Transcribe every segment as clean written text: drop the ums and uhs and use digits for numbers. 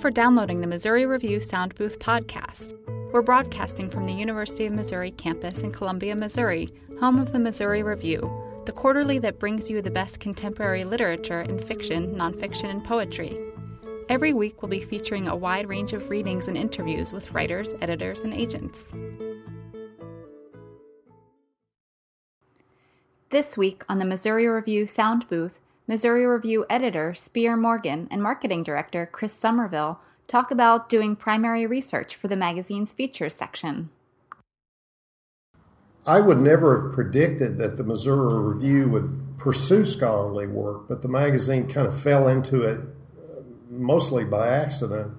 for downloading the Missouri Review Sound Booth podcast. We're broadcasting from the University of Missouri campus in Columbia, Missouri, home of the Missouri Review, the quarterly that brings you the best contemporary literature in fiction, nonfiction, and poetry. Every week we'll be featuring a wide range of readings and interviews with writers, editors, and agents. This week on the Missouri Review Sound Booth, Missouri Review editor Spear Morgan and marketing director Chris Somerville talk about doing primary research for the magazine's features section. I would never have predicted that the Missouri Review would pursue scholarly work, but the magazine kind of fell into it mostly by accident.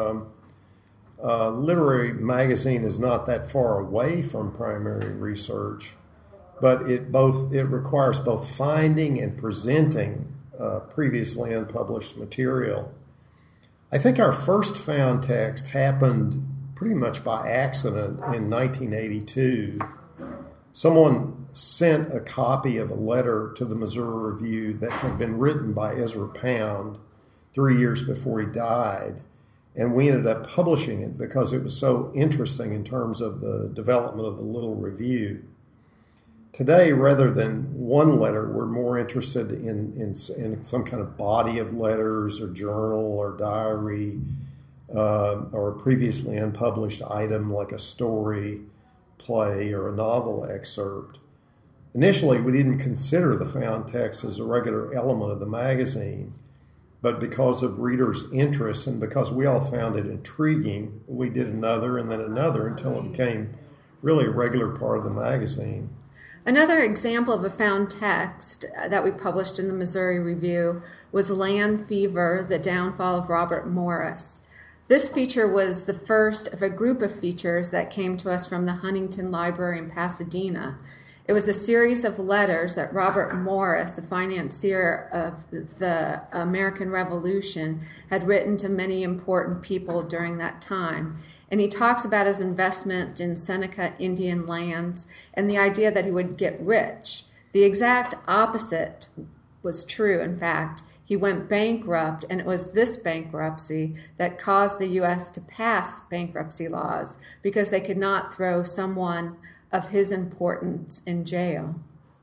Literary magazine is not that far away from primary research, but it requires both finding and presenting previously unpublished material. I think our first found text happened pretty much by accident in 1982. Someone sent a copy of a letter to the Missouri Review that had been written by Ezra Pound 3 years before he died, and we ended up publishing it because it was so interesting in terms of the development of the little review. Today, rather than one letter, we're more interested in some kind of body of letters or journal or diary or a previously unpublished item like a story, play, or a novel excerpt. Initially, we didn't consider the found text as a regular element of the magazine, but because of readers' interest and because we all found it intriguing, we did another and then another until it became really a regular part of the magazine. Another example of a found text that we published in the Missouri Review was Land Fever, The Downfall of Robert Morris. This feature was the first of a group of features that came to us from the Huntington Library in Pasadena. It was a series of letters that Robert Morris, a financier of the American Revolution, had written to many important people during that time. And he talks about his investment in Seneca Indian lands and the idea that he would get rich. The exact opposite was true, in fact. He went bankrupt, and it was this bankruptcy that caused the U.S. to pass bankruptcy laws because they could not throw someone of his importance in jail.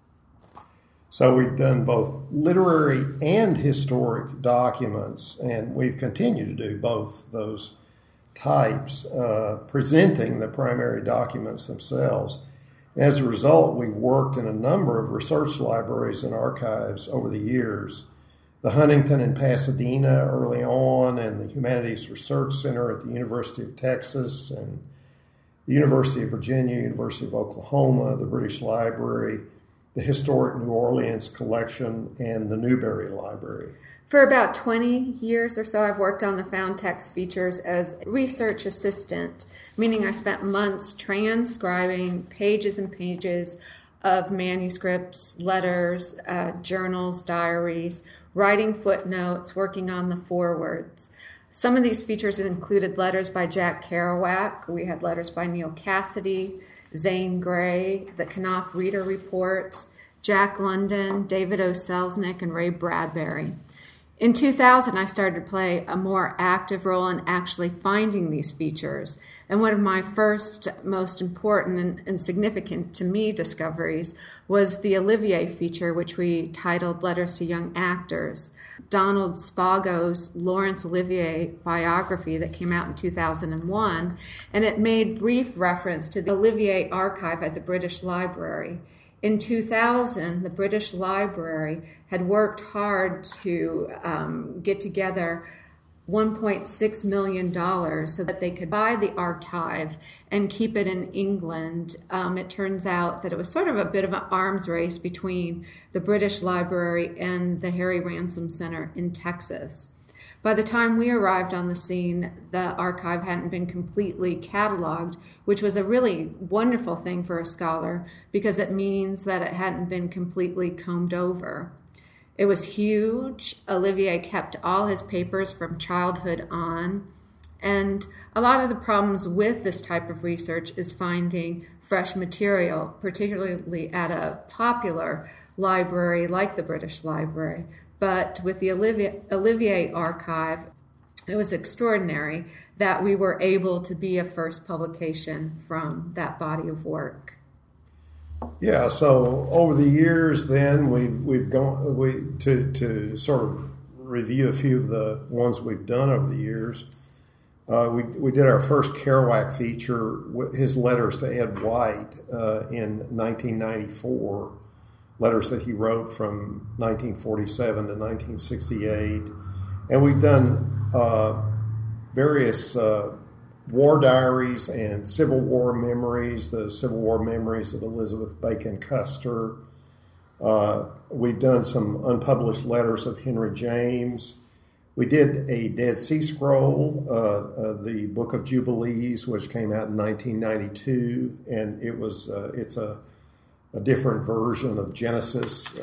So we've done both literary and historic documents, and we've continued to do both those types, presenting the primary documents themselves. As a result, we've worked in a number of research libraries and archives over the years. The Huntington in Pasadena early on, and the Humanities Research Center at the University of Texas, and the University of Virginia, University of Oklahoma, the British Library, the Historic New Orleans Collection, and the Newberry Library. For about 20 years or so, I've worked on the found text features as research assistant, meaning I spent months transcribing pages and pages of manuscripts, letters, journals, diaries, writing footnotes, working on the forewords. Some of these features included letters by Jack Kerouac. We had letters by Neal Cassady, Zane Grey, the Knopf Reader Reports, Jack London, David O. Selznick, and Ray Bradbury. In 2000, I started to play a more active role in actually finding these features. And one of my first, most important and significant to me discoveries was the Olivier feature, which we titled Letters to Young Actors. Donald Spago's Laurence Olivier biography that came out in 2001, and it made brief reference to the Olivier archive at the British Library. In 2000, the British Library had worked hard to get together $1.6 million so that they could buy the archive and keep it in England. It turns out that it was sort of a bit of an arms race between the British Library and the Harry Ransom Center in Texas. By the time we arrived on the scene, the archive hadn't been completely cataloged, which was a really wonderful thing for a scholar because it means that it hadn't been completely combed over. It was huge. Olivier kept all his papers from childhood on. And a lot of the problems with this type of research is finding fresh material, particularly at a popular library like the British Library. But with the Olivier archive, it was extraordinary that we were able to be a first publication from that body of work. Yeah, so over the years, then we've gone to sort of review a few of the ones we've done over the years. We did our first Kerouac feature, his letters to Ed White, in 1994, letters that he wrote from 1947 to 1968, and we've done various war diaries and Civil War memories, the Civil War memories of Elizabeth Bacon Custer. We've done some unpublished letters of Henry James. We did a Dead Sea Scroll, the Book of Jubilees, which came out in 1992, and it's a different version of Genesis.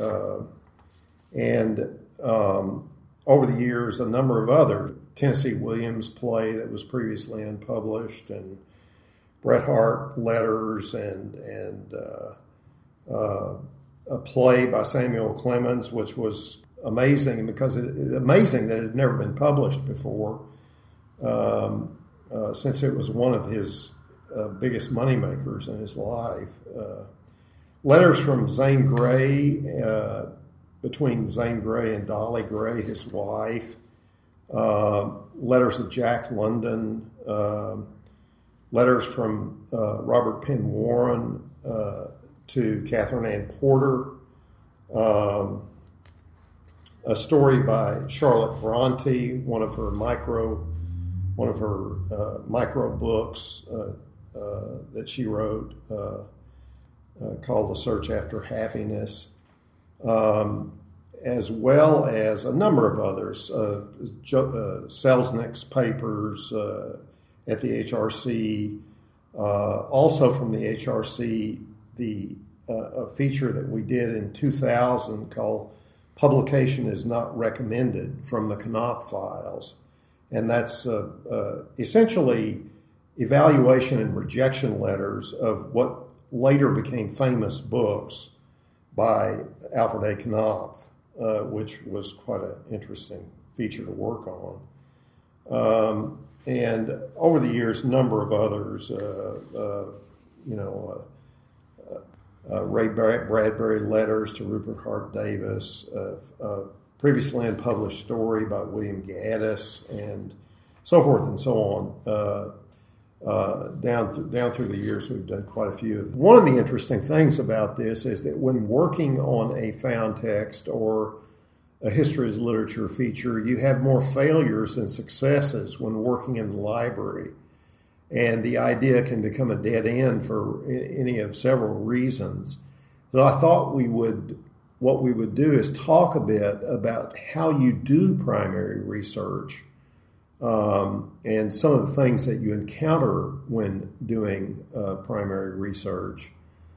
Over the years, a number of other Tennessee Williams play that was previously unpublished, and Bret Hart letters, and a play by Samuel Clemens, which was amazing that it had never been published before, since it was one of his biggest moneymakers in his life. Letters from Zane Grey, between Zane Grey and Dolly Grey, his wife. Letters of Jack London. Letters from Robert Penn Warren to Catherine Ann Porter. A story by Charlotte Bronte, one of her micro books that she wrote, called The Search After Happiness, as well as a number of others. Selznick's papers at the HRC, also from the HRC, a feature that we did in 2000 called Publication is Not Recommended, from the Knopf Files. And that's essentially evaluation and rejection letters of what later became famous books by Alfred A. Knopf, which was quite an interesting feature to work on. And over the years, a number of others, Ray Bradbury letters to Rupert Hart Davis, previously unpublished story by William Gaddis, and so forth and so on. Down through the years, we've done quite a few. One of the interesting things about this is that when working on a found text or a history as literature feature, you have more failures than successes when working in the library. And the idea can become a dead end for any of several reasons. So I thought what we would do is talk a bit about how you do primary research, and some of the things that you encounter when doing primary research.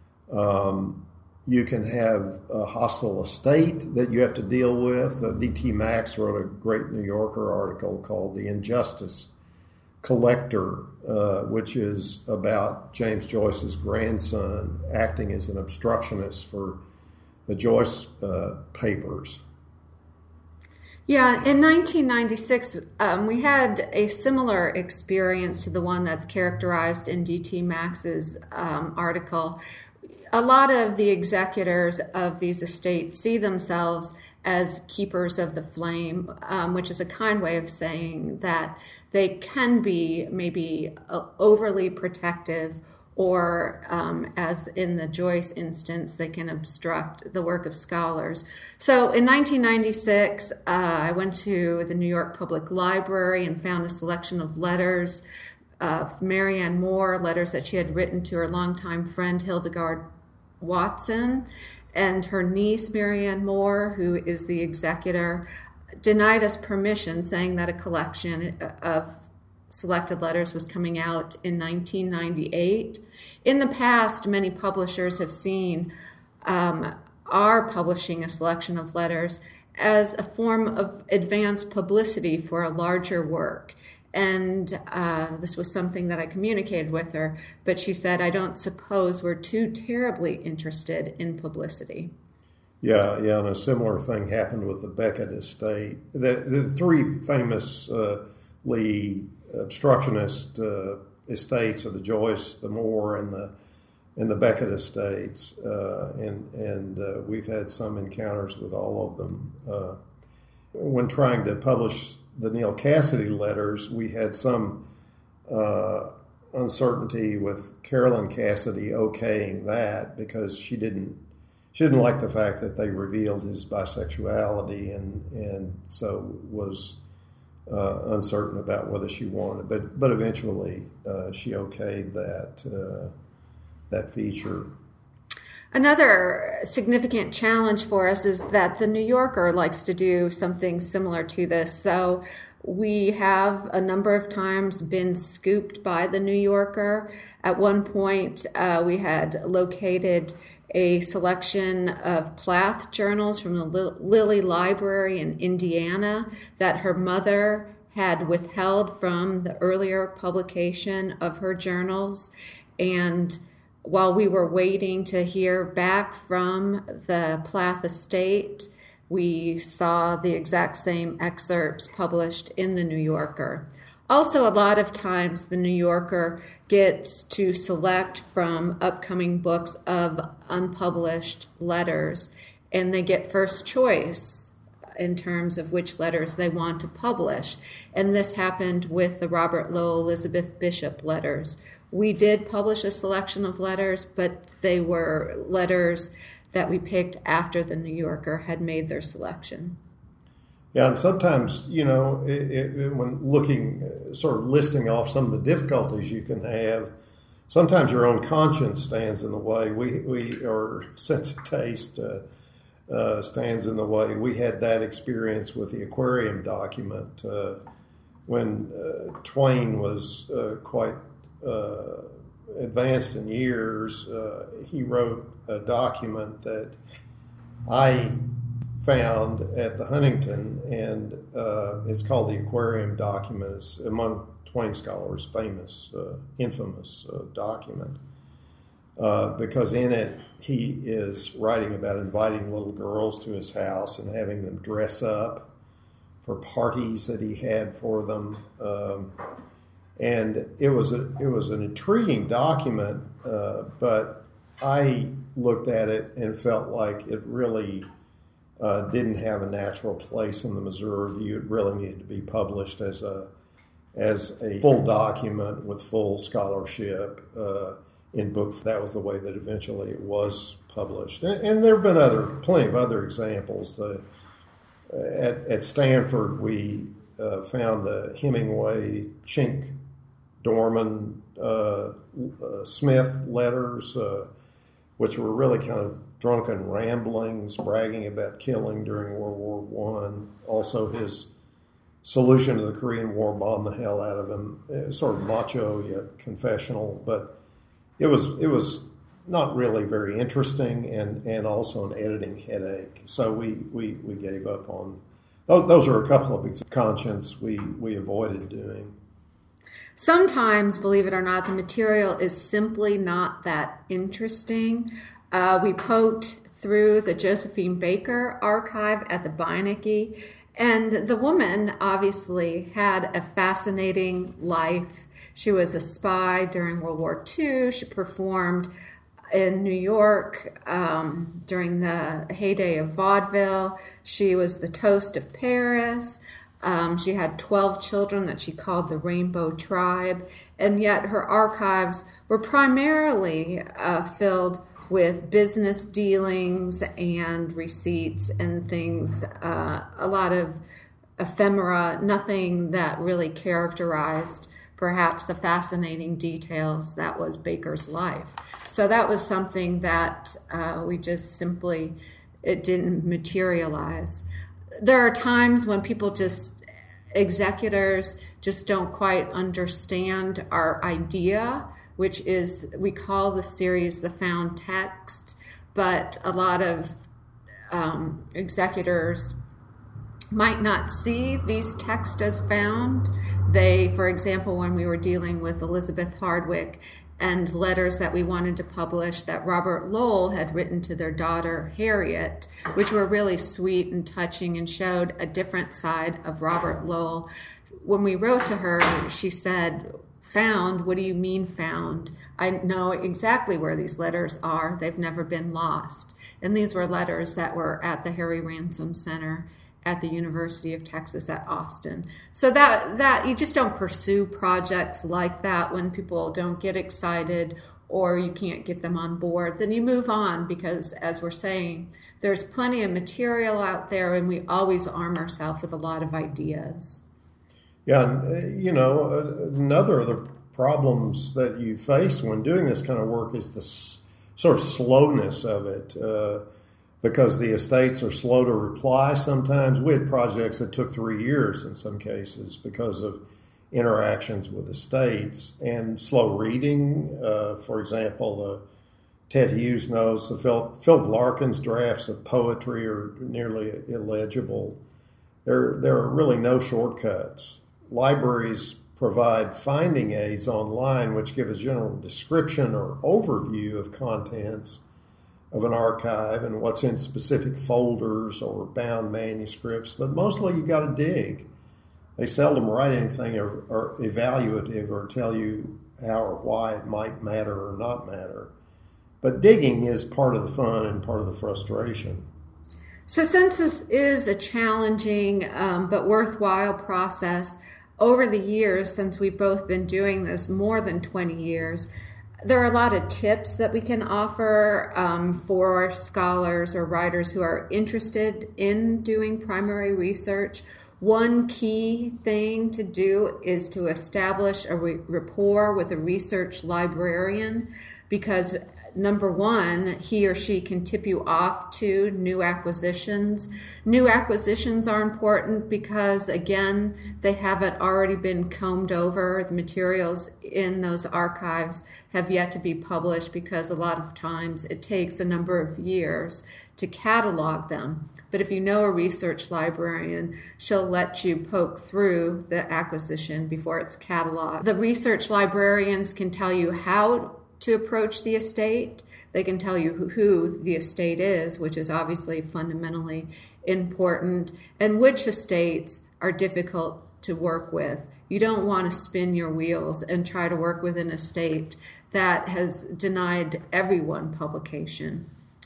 You can have a hostile estate that you have to deal with. D.T. Max wrote a great New Yorker article called The Injustice Collector, which is about James Joyce's grandson acting as an obstructionist for the Joyce papers. Yeah, in 1996, we had a similar experience to the one that's characterized in D.T. Max's article. A lot of the executors of these estates see themselves as keepers of the flame, which is a kind way of saying that they can be maybe overly protective, or as in the Joyce instance, they can obstruct the work of scholars. So in 1996, I went to the New York Public Library and found a selection of letters of Marianne Moore, letters that she had written to her longtime friend Hildegard Watson, and her niece Marianne Moore, who is the executor, denied us permission, saying that a collection of selected letters was coming out in 1998. In the past, many publishers have seen our publishing a selection of letters as a form of advanced publicity for a larger work. And this was something that I communicated with her, but she said, I don't suppose we're too terribly interested in publicity. Yeah, and a similar thing happened with the Beckett estate. The three famous obstructionist estates of the Joyce, the Moore, and the Beckett estates, and we've had some encounters with all of them. When trying to publish the Neal Cassady letters, we had some uncertainty with Carolyn Cassady okaying that because she didn't like the fact that they revealed his bisexuality, and so was uncertain about whether she wanted it. But eventually she okayed that feature. Another significant challenge for us is that the New Yorker likes to do something similar to this. So we have a number of times been scooped by the New Yorker. At one point, we had located a selection of Plath journals from the Lilly Library in Indiana that her mother had withheld from the earlier publication of her journals. And while we were waiting to hear back from the Plath estate, we saw the exact same excerpts published in the New Yorker. Also, a lot of times the New Yorker gets to select from upcoming books of unpublished letters, and they get first choice in terms of which letters they want to publish. And this happened with the Robert Lowell Elizabeth Bishop letters. We did publish a selection of letters, but they were letters that we picked after the New Yorker had made their selection. Yeah, and sometimes, when looking, sort of listing off some of the difficulties you can have, sometimes your own conscience stands in the way. Or sense of taste stands in the way. We had that experience with the Aquarium document when Twain was quite advanced in years. He wrote a document that I found at the Huntington, and it's called the Aquarium document. It's among Twain scholars famous, infamous document, because in it he is writing about inviting little girls to his house and having them dress up for parties that he had for them. And it was an intriguing document, but I looked at it and felt like it really didn't have a natural place in the Missouri Review. It really needed to be published as a full document with full scholarship in book. That was the way that eventually it was published. And there have been plenty of other examples. At Stanford, we found the Hemingway, Chink, Dorman, Smith letters, which were really kind of drunken ramblings, bragging about killing during World War I. Also, his solution to the Korean War bombed the hell out of him. It was sort of macho yet confessional, but it was not really very interesting, and also an editing headache. So we gave up on those. Are a couple of conscience we avoided doing. Sometimes, believe it or not, the material is simply not that interesting. We poked through the Josephine Baker archive at the Beinecke, and the woman obviously had a fascinating life. She was a spy during World War II. She performed in New York during the heyday of vaudeville. She was the toast of Paris. She had 12 children that she called the Rainbow Tribe, and yet her archives were primarily filled with business dealings and receipts and things, a lot of ephemera, nothing that really characterized perhaps the fascinating details that was Baker's life. So that was something that we just simply, it didn't materialize. There are times when executors just don't quite understand our idea, which is, we call the series the found text, but a lot of executors might not see these texts as found. They, for example, when we were dealing with Elizabeth Hardwick and letters that we wanted to publish that Robert Lowell had written to their daughter Harriet, which were really sweet and touching and showed a different side of Robert Lowell, when we wrote to her, she said, "Found? What do you mean found? I know exactly where these letters are. They've never been lost." And these were letters that were at the Harry Ransom Center at the University of Texas at Austin. So that you just don't pursue projects like that when people don't get excited or you can't get them on board. Then you move on, because as we're saying, there's plenty of material out there, and we always arm ourselves with a lot of ideas. Yeah, and, another of the problems that you face when doing this kind of work is the sort of slowness of it, because the estates are slow to reply sometimes. We had projects that took 3 years in some cases because of interactions with estates and slow reading. For example, Ted Hughes knows Philip Larkin's drafts of poetry are nearly illegible. There are really no shortcuts. Libraries provide finding aids online which give a general description or overview of contents of an archive and what's in specific folders or bound manuscripts, but mostly you got to dig. They seldom write anything or evaluative or tell you how or why it might matter or not matter. But digging is part of the fun and part of the frustration. So since this is a challenging but worthwhile process, over the years, since we've both been doing this more than 20 years, there are a lot of tips that we can offer for scholars or writers who are interested in doing primary research. One key thing to do is to establish a rapport with a research librarian, because number one, he or she can tip you off to new acquisitions. New acquisitions are important because, again, they haven't already been combed over. The materials in those archives have yet to be published because a lot of times it takes a number of years to catalog them. But if you know a research librarian, she'll let you poke through the acquisition before it's cataloged. The research librarians can tell you how to approach the estate. They can tell you who the estate is, which is obviously fundamentally important, and which estates are difficult to work with. You don't want to spin your wheels and try to work with an estate that has denied everyone publication.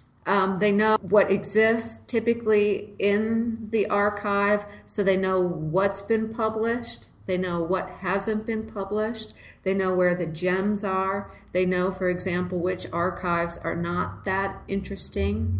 They know what exists typically in the archive, so they know what's been published. They know what hasn't been published. They know where the gems are. They know, for example, which archives are not that interesting.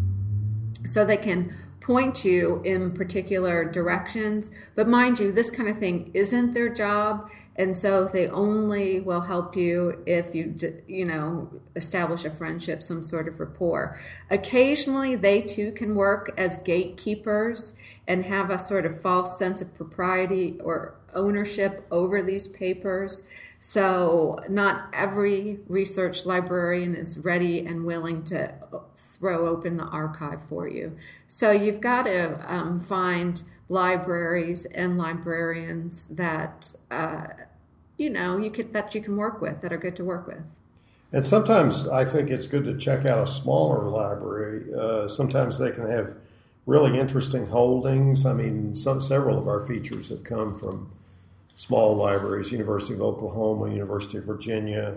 So they can point you in particular directions. But mind you, this kind of thing isn't their job. And so they only will help you if you establish a friendship, some sort of rapport. Occasionally, they too can work as gatekeepers and have a sort of false sense of propriety or ownership over these papers. So not every research librarian is ready and willing to throw open the archive for you. So you've got to find libraries and librarians that you can work with, that are good to work with. And sometimes I think it's good to check out a smaller library. Sometimes they can have really interesting holdings. I mean, several of our features have come from small libraries, University of Oklahoma, University of Virginia.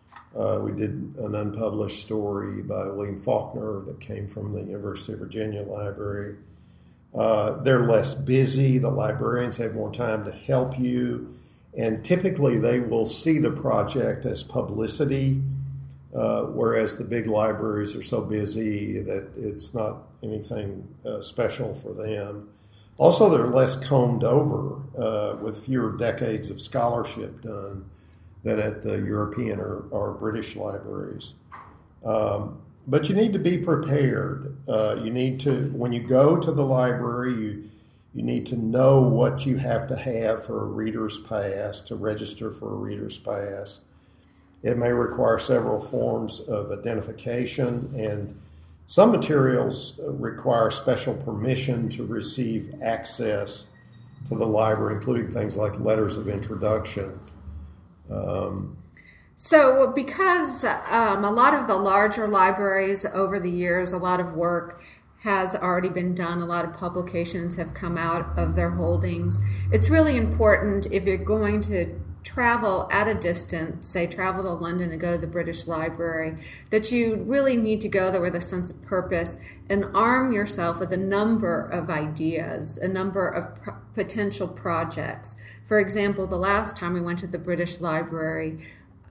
We did an unpublished story by William Faulkner that came from the University of Virginia Library. They're less busy. The librarians have more time to help you. And typically they will see the project as publicity, whereas the big libraries are so busy that it's not anything special for them. Also, they're less combed over with fewer decades of scholarship done than at the European or British libraries. But you need to be prepared. You need to, when you go to the library, you need to know what you have to have for a reader's pass, to register for a reader's pass. It may require several forms of identification, and some materials require special permission to receive access to the library, including things like letters of introduction. So because a lot of the larger libraries over the years, a lot of work has already been done. A lot of publications have come out of their holdings. It's really important if you're going to travel at a distance, say travel to London and go to the British Library, that you really need to go there with a sense of purpose and arm yourself with a number of ideas, a number of potential projects. For example, the last time we went to the British Library,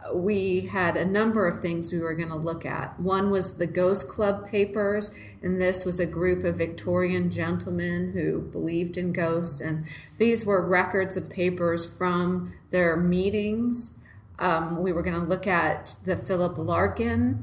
we had a number of things we were going to look at. One was the Ghost Club papers, and this was a group of Victorian gentlemen who believed in ghosts, and these were records of papers from their meetings. We were going to look at the Philip Larkin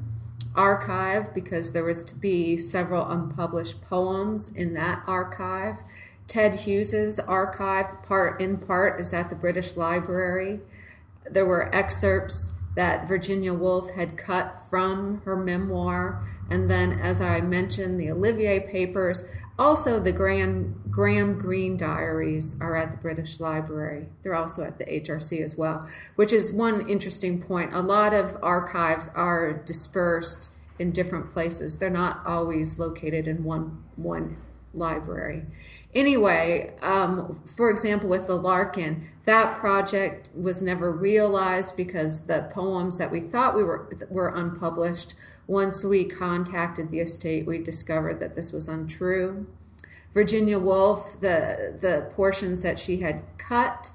archive because there was to be several unpublished poems in that archive. Ted Hughes's archive, in part, is at the British Library. There were excerpts that Virginia Woolf had cut from her memoir. And then, as I mentioned, the Olivier papers. Also, the Graham Greene diaries are at the British Library. They're also at the HRC as well, which is one interesting point. A lot of archives are dispersed in different places. They're not always located in one library. Anyway, for example, with the Larkin, that project was never realized because the poems that we thought were unpublished, once we contacted the estate, we discovered that this was untrue. Virginia Woolf, the portions that she had cut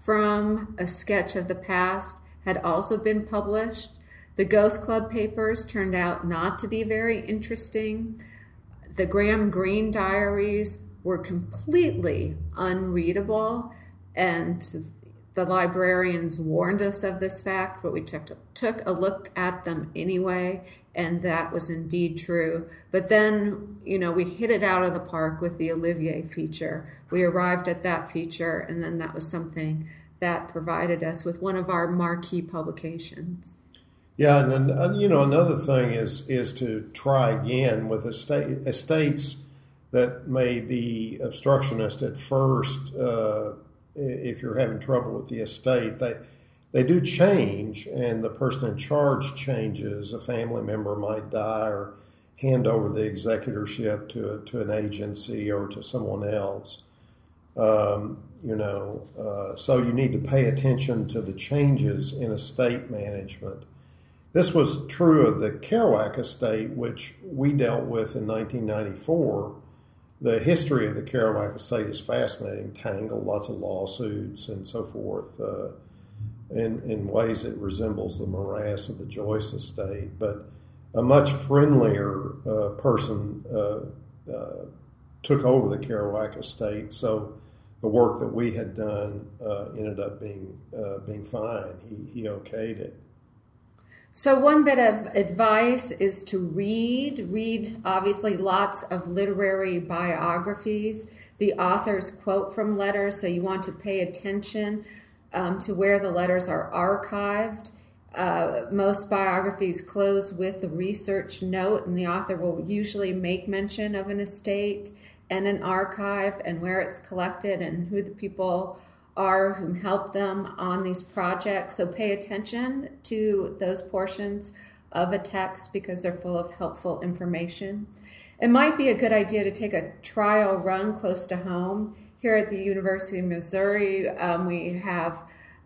from A Sketch of the Past had also been published. The Ghost Club papers turned out not to be very interesting. The Graham Greene diaries were completely unreadable, and the librarians warned us of this fact, but we took a look at them anyway, and that was indeed true. But then, we hit it out of the park with the Olivier feature. We arrived at that feature, and then that was something that provided us with one of our marquee publications. Yeah, and another thing is to try again with estates that may be obstructionist at first. If you're having trouble with the estate, they do change, and the person in charge changes. A family member might die or hand over the executorship to an agency or to someone else. So you need to pay attention to the changes in estate management. This was true of the Kerouac estate, which we dealt with in 1994. The history of the Kerouac estate is fascinating, tangled, lots of lawsuits and so forth. In ways it resembles the morass of the Joyce estate, but a much friendlier person took over the Kerouac estate, so the work that we had done ended up being fine. He okayed it. So one bit of advice is to read obviously lots of literary biographies. The authors quote from letters, so you want to pay attention to where the letters are archived. Most biographies close with the research note, and the author will usually make mention of an estate and an archive and where it's collected and who the people are who help them on these projects. So pay attention to those portions of a text because they're full of helpful information. It might be a good idea to take a trial run close to home. Here at the University of Missouri, we have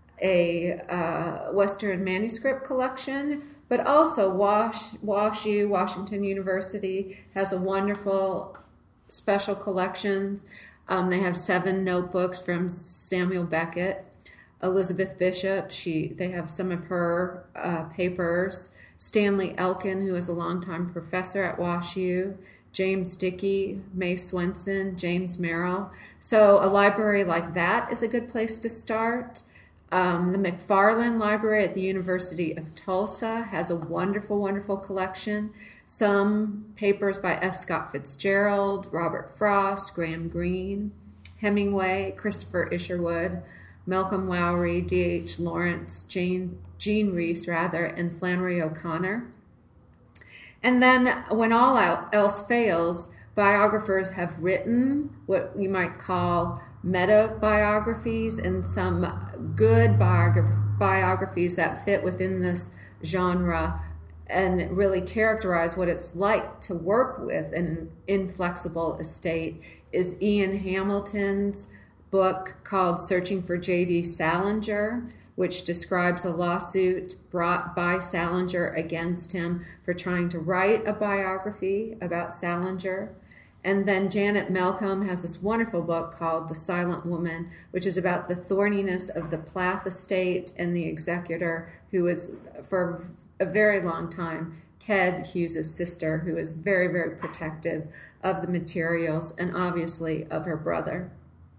a Western manuscript collection, but also WashU, Washington University, has a wonderful special collection. They have 7 notebooks from Samuel Beckett. Elizabeth Bishop, they have some of her papers. Stanley Elkin, who is a longtime professor at WashU. James Dickey, Mae Swenson, James Merrill. So a library like that is a good place to start. The McFarland Library at the University of Tulsa has a wonderful, wonderful collection. Some papers by F. Scott Fitzgerald, Robert Frost, Graham Greene, Hemingway, Christopher Isherwood, Malcolm Lowry, D.H. Lawrence, Jean Reese, and Flannery O'Connor. And then when all else fails, biographers have written what you might call meta-biographies and some good biographies that fit within this genre and really characterize what it's like to work with an inflexible estate is Ian Hamilton's book called Searching for J.D. Salinger, which describes a lawsuit brought by Salinger against him for trying to write a biography about Salinger. And then Janet Malcolm has this wonderful book called The Silent Woman, which is about the thorniness of the Plath estate and the executor, who was, for a very long time, Ted Hughes' sister, who is very, very protective of the materials and obviously of her brother.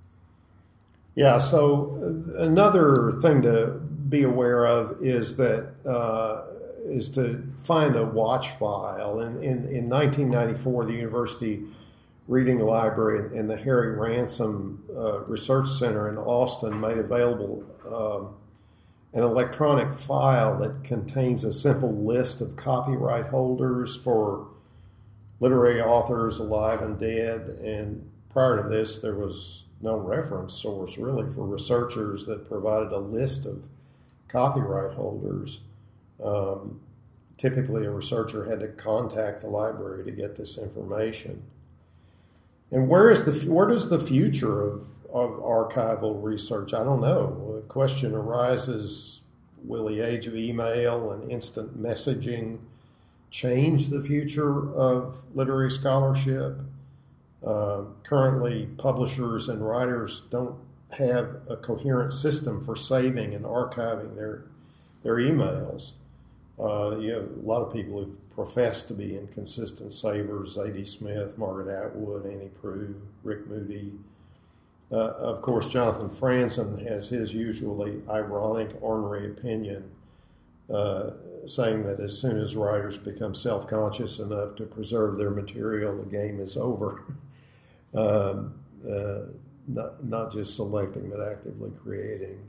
Yeah, so another thing to be aware of is that is to find a watch file. In 1994, the University Reading Library and the Harry Ransom Research Center in Austin made available an electronic file that contains a simple list of copyright holders for literary authors alive and dead. And prior to this, there was no reference source really for researchers that provided a list of copyright holders. Typically, a researcher had to contact the library to get this information. And where does the future of archival research? I don't know. The question arises, will the age of email and instant messaging change the future of literary scholarship? Currently, publishers and writers don't have a coherent system for saving and archiving their emails. You have a lot of people who profess to be inconsistent savers: A.D. Smith, Margaret Atwood, Annie Proulx, Rick Moody. Of course, Jonathan Franzen has his usually ironic, ornery opinion, saying that as soon as writers become self-conscious enough to preserve their material, the game is over. Not just selecting, but actively creating.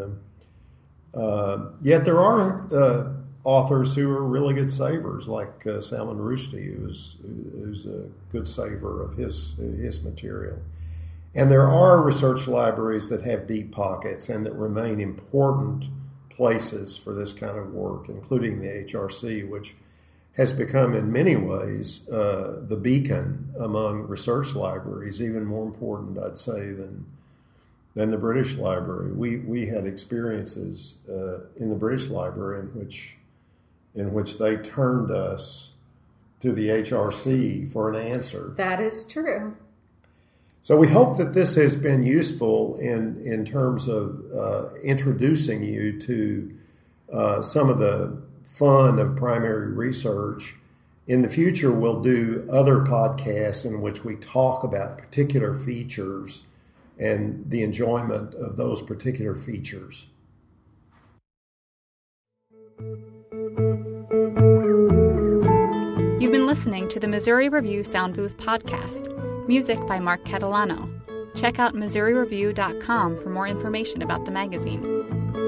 Yet there are authors who are really good savers, like Salman Rushdie, who's a good saver of his material. And there are research libraries that have deep pockets and that remain important places for this kind of work, including the HRC, which has become in many ways the beacon among research libraries, even more important, I'd say, than the British Library. We had experiences in the British Library in which they turned us to the HRC for an answer. That is true. So we hope that this has been useful in terms of introducing you to some of the fun of primary research. In the future, we'll do other podcasts in which we talk about particular features and the enjoyment of those particular features. You've been listening to the Missouri Review Sound Booth podcast, music by Mark Catalano. Check out MissouriReview.com for more information about the magazine.